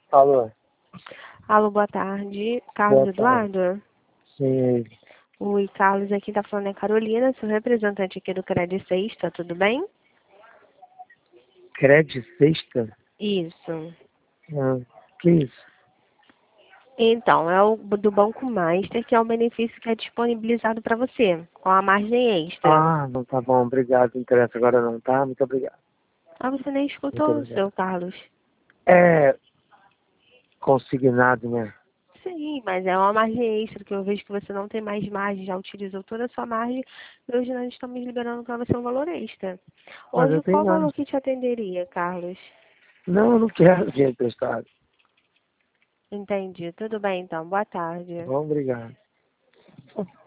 Alô? Alô, boa tarde. Boa Carlos tarde. Eduardo? Sim, ele. Oi, Carlos, aqui tá falando é Carolina, sou representante aqui do Credit Sexta, tudo bem? Crédito sexta? Isso. Ah, que isso? Então, é o do Banco Master, que é o benefício que é disponibilizado para você, com a margem extra. Ah, não, tá bom, obrigado. Não interessa agora não, tá? Muito obrigado. Ah, você nem Muito escutou, obrigado. seu Carlos? É consignado, né? Sim, mas é uma margem extra, que eu vejo que você não tem mais margem, já utilizou toda a sua margem, e hoje nós estamos liberando para você um valor extra. Mas eu Hoje, tenho qual valor mais. que te atenderia, Carlos? Não, eu não quero dinheiro emprestado. Entendi. Tudo bem, então. Boa tarde. Bom, obrigado.